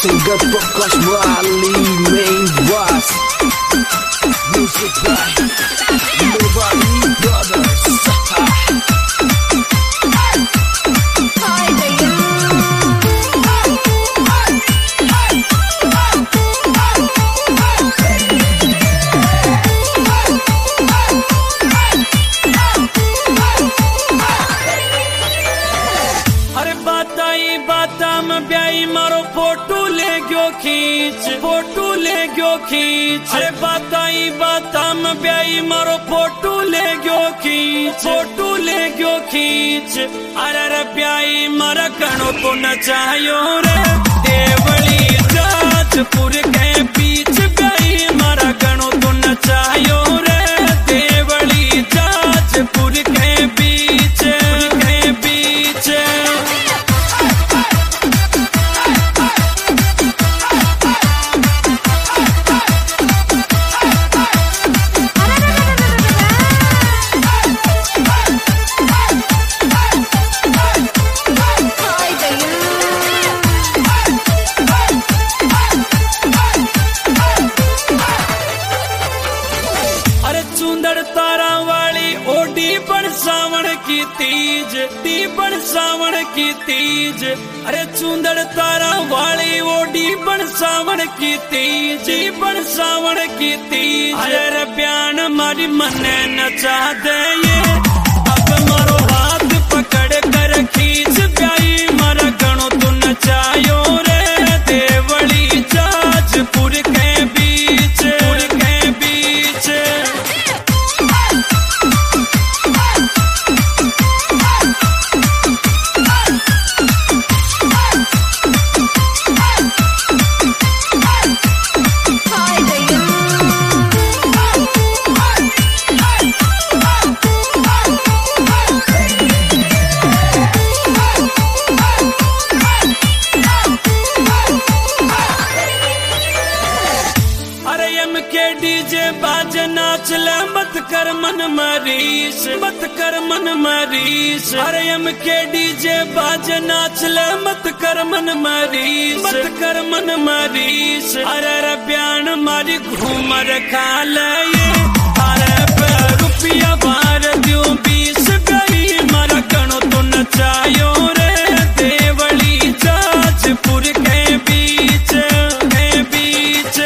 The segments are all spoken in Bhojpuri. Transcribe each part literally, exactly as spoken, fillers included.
Tengah Prakash Wali main bass. Music by Nobody Brothers. ब्याई मारो फोटो ले गयो खींच फोटो ले गयो खींच अरे बताई बातम ब्याई मारो फोटो ले गयो खींच फोटो ले गयो खींच अरे रे ब्याई मारा कणो को नचायो रे देवली जाजपुर के बीच ब्याई मारा कणो को नचायो रे देवली जाजपुर के बीच के बीच की तीज दीपन सावन की तीज अरे चुंदड़ तारा वाली ओडी बन सावन की तीज दीपन सावन की तीज अरे बयान मारी मने नचा दे ये अब मारो हाथ पकड़ कर खींच प्याई मारा गणो तू नचायो रे देवली जाजपुर के बीच के बीच नाच ले मत कर मन मरीश मत कर मन मरीश अरे एम के डीजे बाज नाच ले मत कर मन मरीश मत कर मन मरीश अरे रे बयान मारी घूमर खा ले ये अरे पे रुपया बार दियो बीस गई मारा कणो तो नचायो रे देवली जाजपुर के बीच के बीच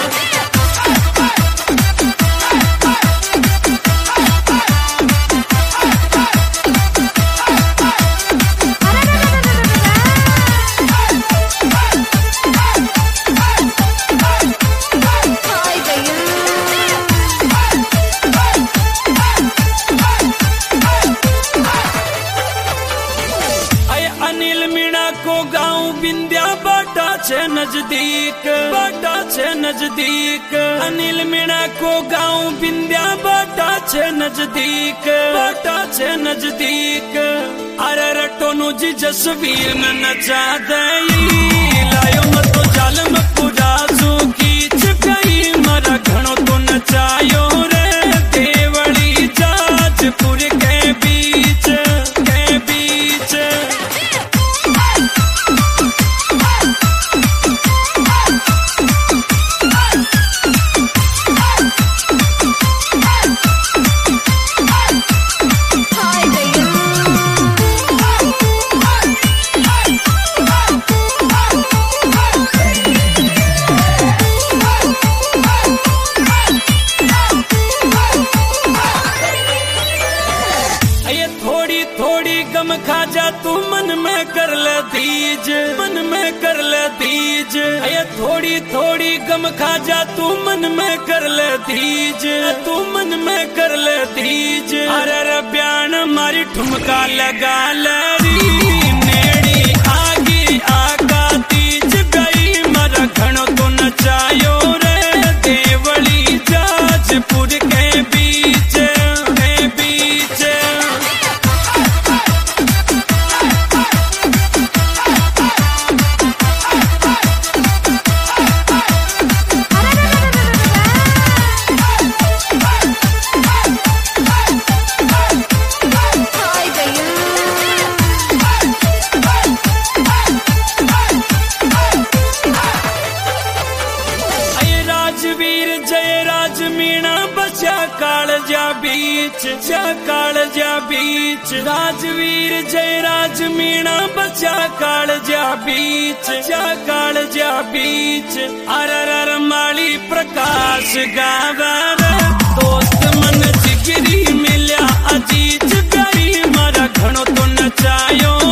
नजदीक बाटा छे नजदीक अनिल मीणा को गाँव बिंद्या बाटा छे नजदीक बाटा छे नजदीक अरे रटोनु जी जसवीर में नचा दई लायो मत जाल में पूरा सू खींच गई मारा घणो तो नचायो रे देवली जाजपुर के बीच के बीच खा जा तू मन में कर ले दीज मन में कर ले दीज ये थोड़ी थोड़ी गम खा जा तू मन में कर ले दीज तू मन में कर ले दीज अरे रे बयान मारी ठुमका लगा ले नेड़ी आगी आका तीज गई मरा घणो तो नचायो रे देवली जाजपुर के बीच के बीच राजवीर जयराज मीणा बचा कालजा बीच जा कालजा बीच राजवीर जयराज मीणा बचा कालजा बीच जा कालजा बीच अरर माली प्रकाश गावे दोस्त मन जिगरी मिल्या अजीज गरी मारा घणो तो नचायो